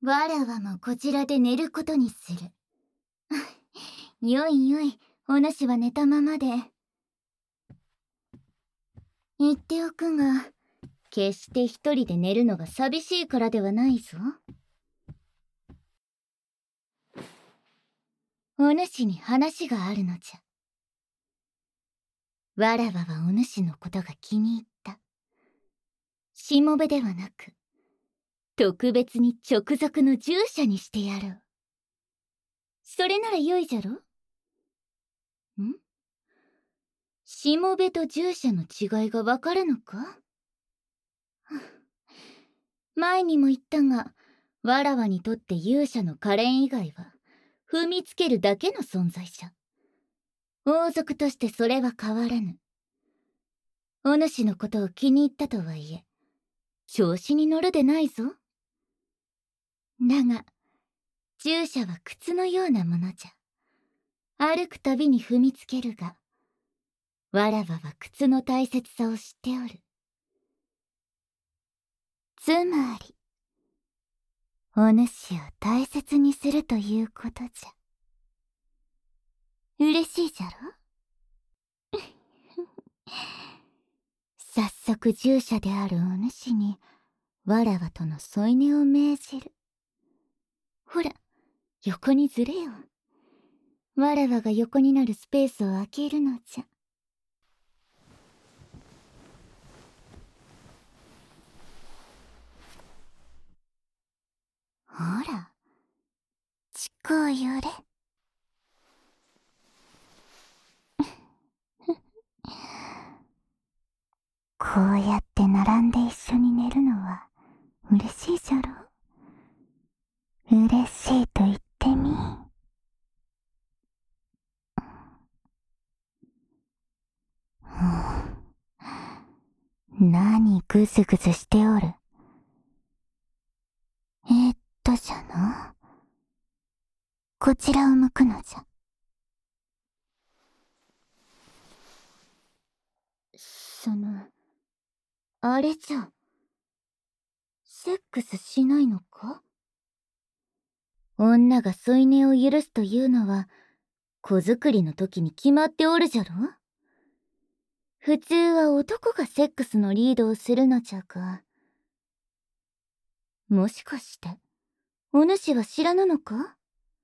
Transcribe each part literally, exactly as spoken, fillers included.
わらわもこちらで寝ることにする。よいよい、お主は寝たままで。言っておくが、決して一人で寝るのが寂しいからではないぞ。お主に話があるのじゃ。わらわはお主のことが気に入った。しもべではなく、特別に直属の従者にしてやろう。それならよいじゃろ？ん？しもべと従者の違いがわかるのか？前にも言ったが、わらわにとって勇者の可憐以外は、踏みつけるだけの存在じゃ。王族としてそれは変わらぬ。お主のことを気に入ったとはいえ、調子に乗るでないぞ。だが、従者は靴のようなものじゃ。歩くたびに踏みつけるが、わらわは靴の大切さを知っておる。つまり、お主を大切にするということじゃ。嬉しいじゃろ？早速従者であるお主に、わらわとの添い寝を命じる。ほら、横にずれよ。わらわが横になるスペースを空けるのじゃ。ほら、ちこうよれ。こうやって並んで一緒に寝るのは嬉しいじゃろ？嬉しいと言ってみ。何ぐずぐずしておる。えー、っとじゃな。こちらを向くのじゃ。その、あれじゃ。セックスしないのか？女が添い寝を許すというのは、子作りの時に決まっておるじゃろ？普通は男がセックスのリードをするのじゃが。もしかして、お主は知らぬのか？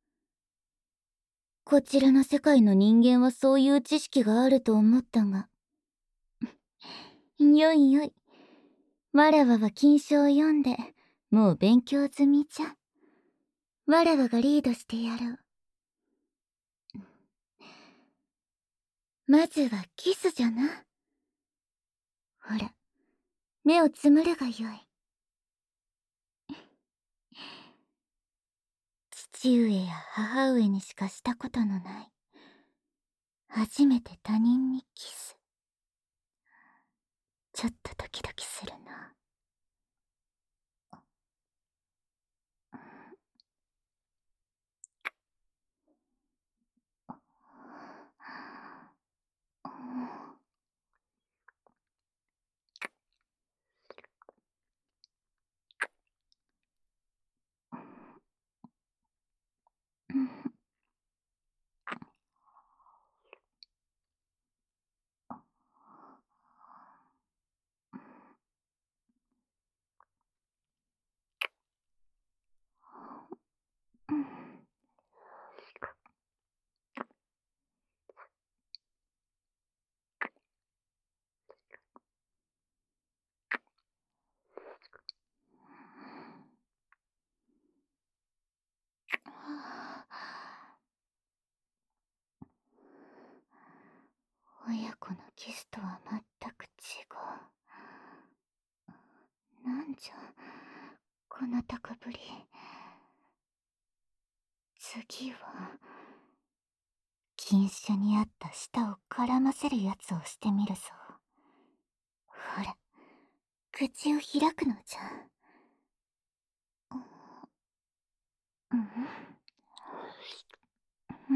こちらの世界の人間はそういう知識があると思ったが。よいよい。わらわは禁書を読んで、もう勉強済みじゃ。わらわがリードしてやろう。まずはキスじゃな。ほら、目をつむるがよい。父上や母上にしかしたことのない、初めて他人にキス。ちょっとドキドキするな。親子のキスとは全く違う。なんじゃ、この高ぶり。次は、禁酒にあった舌を絡ませるやつをしてみるぞ。ほら、口を開くのじゃ。うん、うん、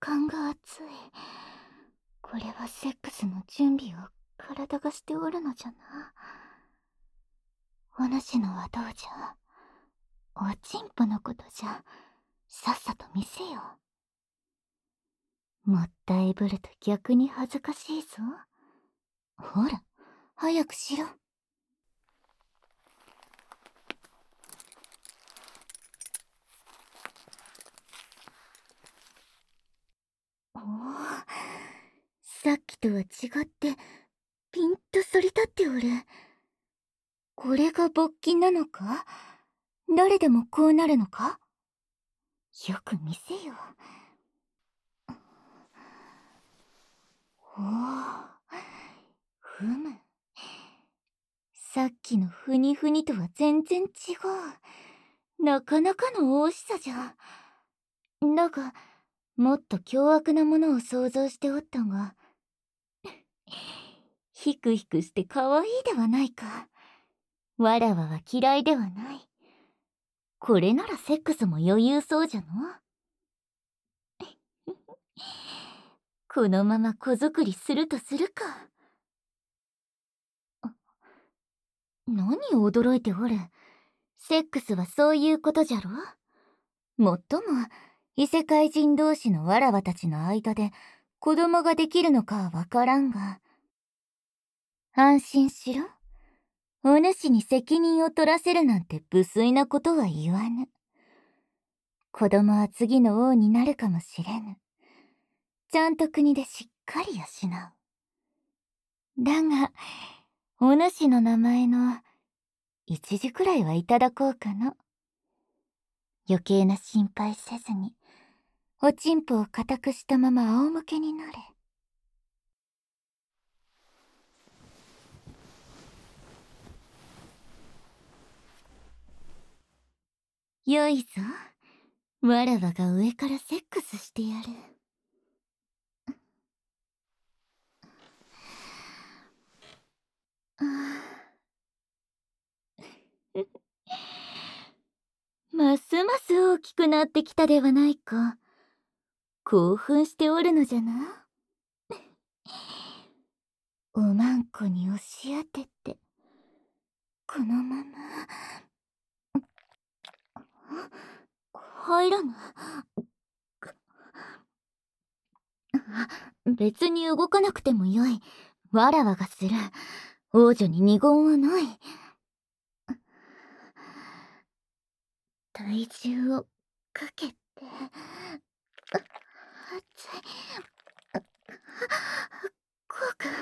感が熱い。これはセックスの準備を体がしておるのじゃな。お主のはどうじゃ。おちんぽのことじゃ、さっさと見せよ。もったいぶると逆に恥ずかしいぞ。ほら、早くしろ。おお、さっきとは違ってピンと反り立っておる。これが勃起なのか？誰でもこうなるのか？よく見せよ。おお、ふむ。さっきのふにふにとは全然違う。なかなかの大しさじゃ。だが、もっと凶悪なものを想像しておったが、ヒクヒクして可愛いではないか。わらわは嫌いではない。これならセックスも余裕そうじゃの。このまま子作りするとするか。何を驚いておる。セックスはそういうことじゃろ。もっとも異世界人同士のわらわたちの間で子供ができるのかはわからんが、安心しろ。お主に責任を取らせるなんて無粋なことは言わぬ。子供は次の王になるかもしれぬ。ちゃんと国でしっかり養う。だが、お主の名前の一時くらいはいただこうかの。余計な心配せずに、おちんぽを固くしたまま仰向けになれ。よいぞ。わらわが上からセックスしてやる。ますます大きくなってきたではないか。興奮しておるのじゃな。おまんこに押し当てて、このまま入らぬ。別に動かなくてもよい。わらわがする。王女に二言はない。体重をかけて、熱い。こうか。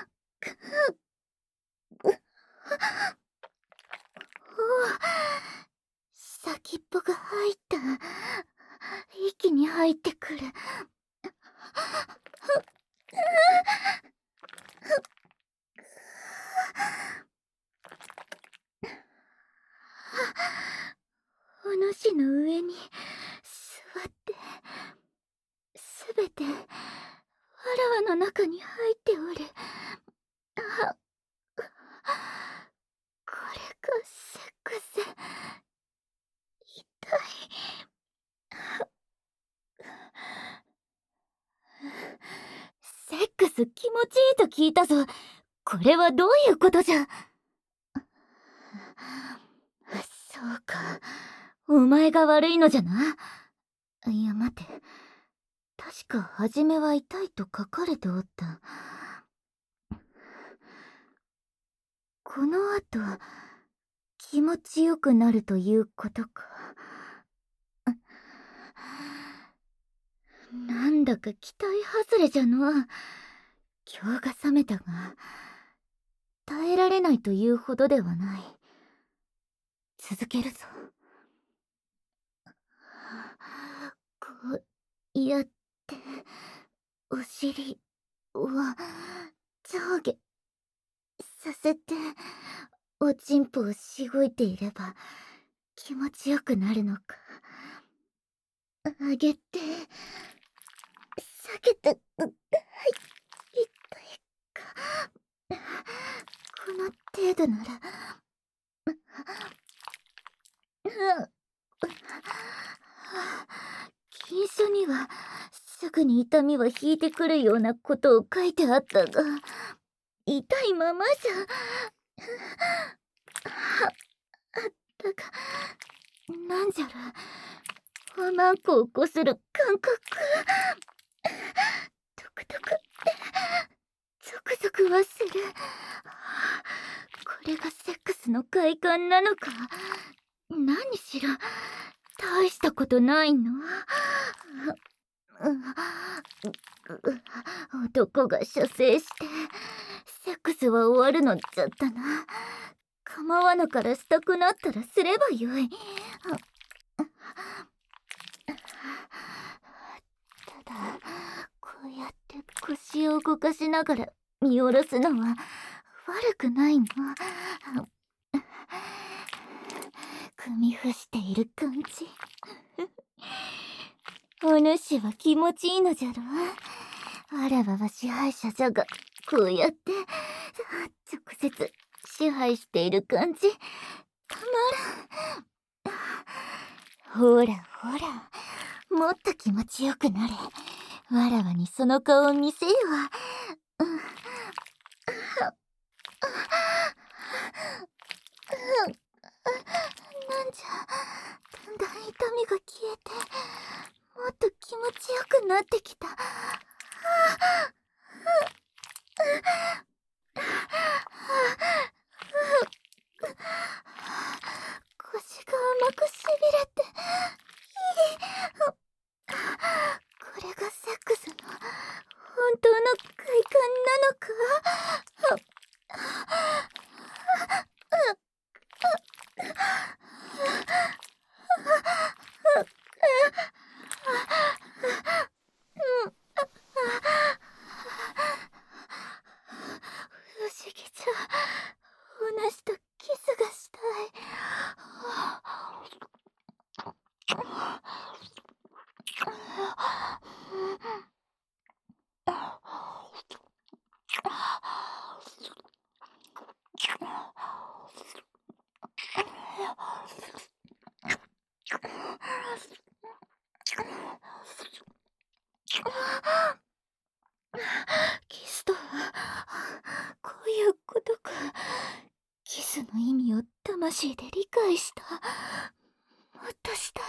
おお、先っぽが入った。息に入ってくる。お主の上に座って、すべてわらわの中に入っておる。あ、これがセックス。痛い。セックス気持ちいいと聞いたぞ。これはどういうことじゃ。そうか、お前が悪いのじゃな。いや待て、確か初めは痛いと書かれておった。この後気持ちよくなるということか。なんだか期待外れじゃの。今日が覚めたが、耐えられないというほどではない。続けるぞ。こうやってお尻を上下させて、おちんぽをしごいていれば気持ちよくなるのか。上げて下げて、はい、痛いか。この程度なら、うん、禁書にはすぐに痛みは引いてくるようなことを書いてあったが、痛いままじゃ。は、あったが、なんじゃら、ファマンコをこする感覚。トクトク、ゾクゾクはする。これがセックスの快感なのか。何しろ、大したことないの。男が射精して、セックスは終わるのっちゃったな。構わぬからしたくなったらすればよい。ただ、こうやって腰を動かしながら見下ろすのは悪くないの。組み伏している感じ。お主は気持ちいいのじゃろ。わらわは支配者じゃが、こうやって直接支配している感じたまらん。ほらほら、もっと気持ちよくなれ。わらわにその顔を見せよ。うん、なんじゃ、だんだん痛みが消えて、もっと気持ちよくなってきた。腰が甘くしびれていい。これがセックスの本当の快感なのか。不思議じゃ。お主とキスがしたい。キスとはこういうことか。キスの意味を魂で理解した。もっとしたい。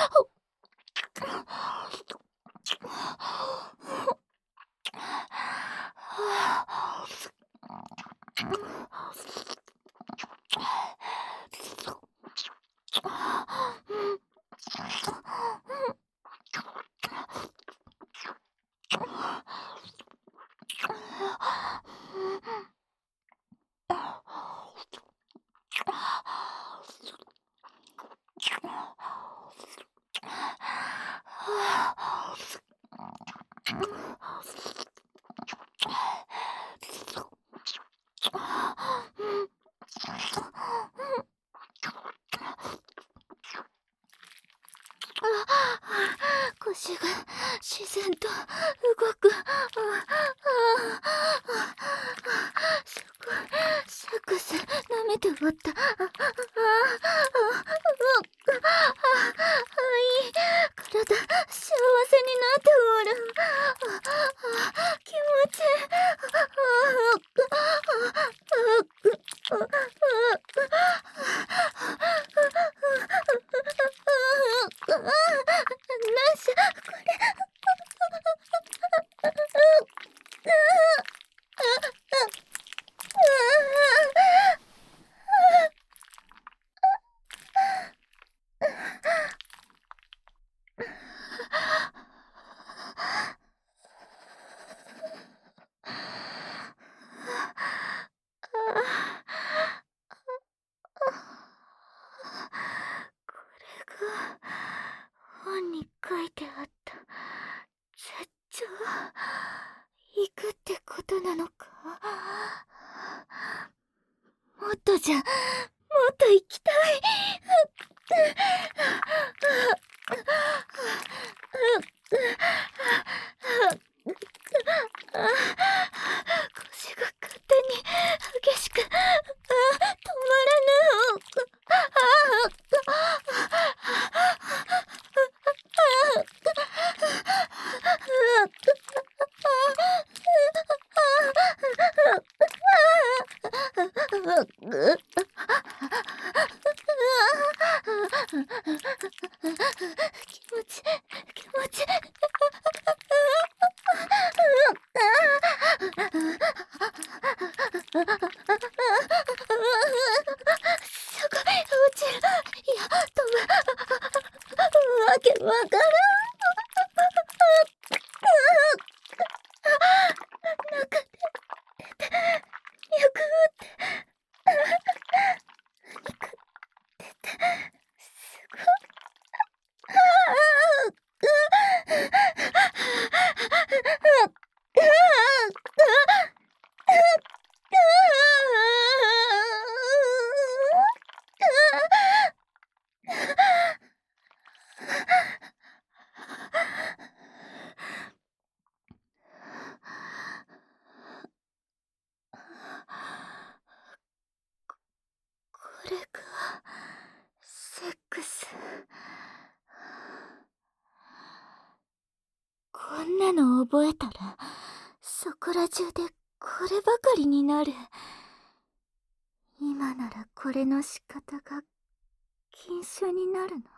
腰が自然と動く。すごい。セックス舐めて終わった。あああいい。体幸せになっておる。気持ちいい。なんしゃこれ。これが本に書いてあった絶頂。行くってことなのか。もっとじゃ、もっと行きたい。腰が勝手に激しく、あ、止まらぬ。 気持ち気持ちすごい落ちる。いや飛ぶわけわからん。中で出てよくって何か出てすごい。これがセックス。こんなの覚えたらそこら中でこればかりになる。今ならこれの仕方が禁酒になるの。